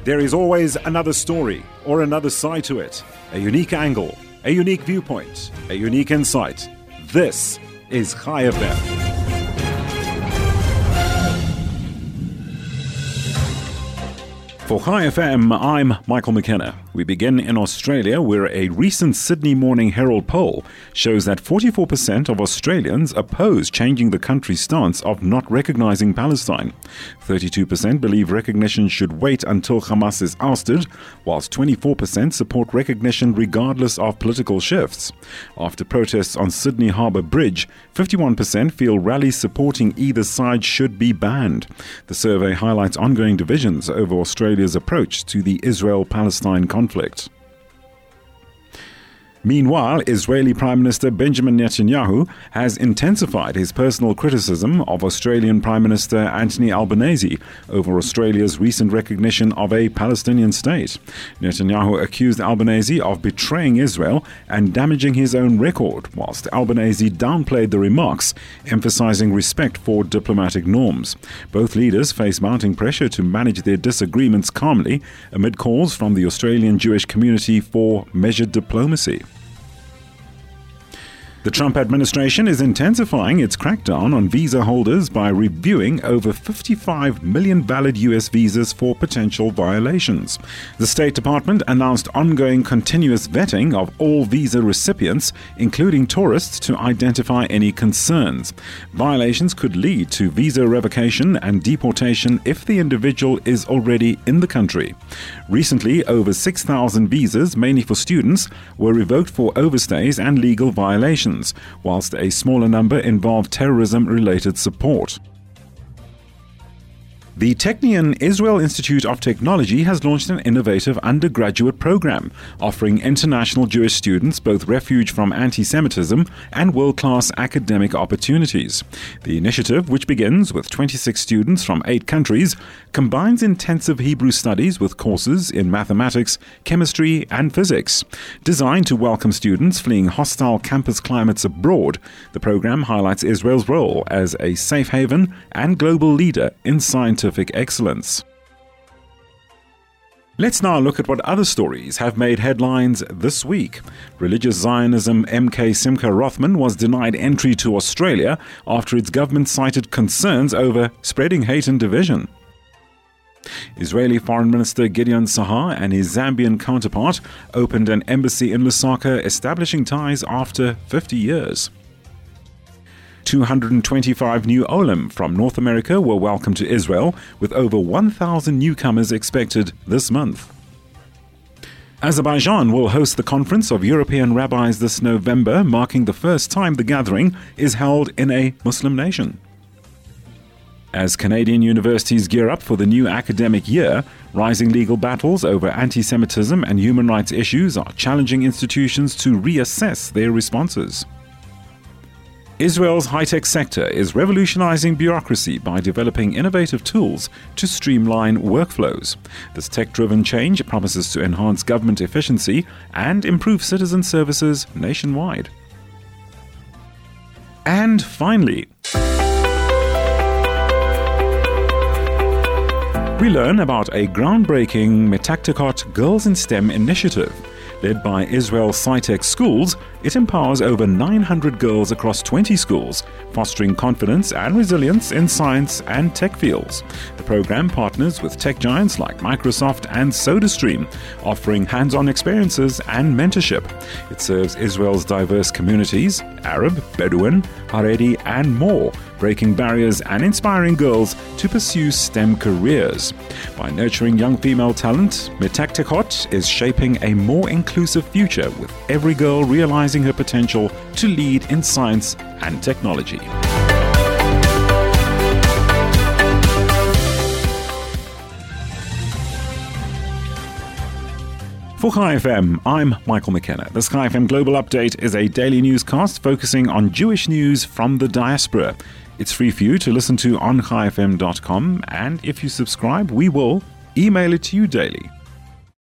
There is always another story or another side to it, a unique angle, a unique viewpoint, a unique insight. This is Chai FM. For Chai FM, I'm Michael McKenna. We begin in Australia, where a recent Sydney Morning Herald poll shows that 44% of Australians oppose changing the country's stance of not recognising Palestine. 32% believe recognition should wait until Hamas is ousted, whilst 24% support recognition regardless of political shifts. After protests on Sydney Harbour Bridge, 51% feel rallies supporting either side should be banned. The survey highlights ongoing divisions over Australia's approach to the Israel-Palestine conflict. Meanwhile, Israeli Prime Minister Benjamin Netanyahu has intensified his personal criticism of Australian Prime Minister Anthony Albanese over Australia's recent recognition of a Palestinian state. Netanyahu accused Albanese of betraying Israel and damaging his own record, whilst Albanese downplayed the remarks, emphasizing respect for diplomatic norms. Both leaders face mounting pressure to manage their disagreements calmly amid calls from the Australian Jewish community for measured diplomacy. The Trump administration is intensifying its crackdown on visa holders by reviewing over 55 million valid U.S. visas for potential violations. The State Department announced ongoing continuous vetting of all visa recipients, including tourists, to identify any concerns. Violations could lead to visa revocation and deportation if the individual is already in the country. Recently, over 6,000 visas, mainly for students, were revoked for overstays and legal violations, whilst a smaller number involved terrorism-related support. The Technion Israel Institute of Technology has launched an innovative undergraduate program offering international Jewish students both refuge from anti-Semitism and world-class academic opportunities. The initiative, which begins with 26 students from 8 countries, combines intensive Hebrew studies with courses in mathematics, chemistry, and physics. Designed to welcome students fleeing hostile campus climates abroad, the program highlights Israel's role as a safe haven and global leader in scientific excellence. Let's now look at what other stories have made headlines this week. Religious Zionism MK Simcha Rothman was denied entry to Australia after its government cited concerns over spreading hate and division. Israeli Foreign Minister Gideon Sa'ar and his Zambian counterpart opened an embassy in Lusaka, establishing ties after 50 years. 225 new Olim from North America were welcomed to Israel, with over 1,000 newcomers expected this month. Azerbaijan will host the Conference of European Rabbis this November, marking the first time the gathering is held in a Muslim nation. As Canadian universities gear up for the new academic year, rising legal battles over anti-Semitism and human rights issues are challenging institutions to reassess their responses. Israel's high-tech sector is revolutionizing bureaucracy by developing innovative tools to streamline workflows. This tech-driven change promises to enhance government efficiency and improve citizen services nationwide. And finally, we learn about a groundbreaking Metacticot Girls in STEM initiative. Led by Israel SciTech Schools, it empowers over 900 girls across 20 schools, fostering confidence and resilience in science and tech fields. The program partners with tech giants like Microsoft and SodaStream, offering hands-on experiences and mentorship. It serves Israel's diverse communities, Arab, Bedouin, Haredi, and more, breaking barriers and inspiring girls to pursue STEM careers. By nurturing young female talent, Metacticot is shaping a more inclusive future, with every girl realizing her potential to lead in science and technology. For Chai FM, I'm Michael McKenna. The Chai FM Global Update is a daily newscast focusing on Jewish news from the diaspora. It's free for you to listen to on chaifm.com, and if you subscribe, we will email it to you daily.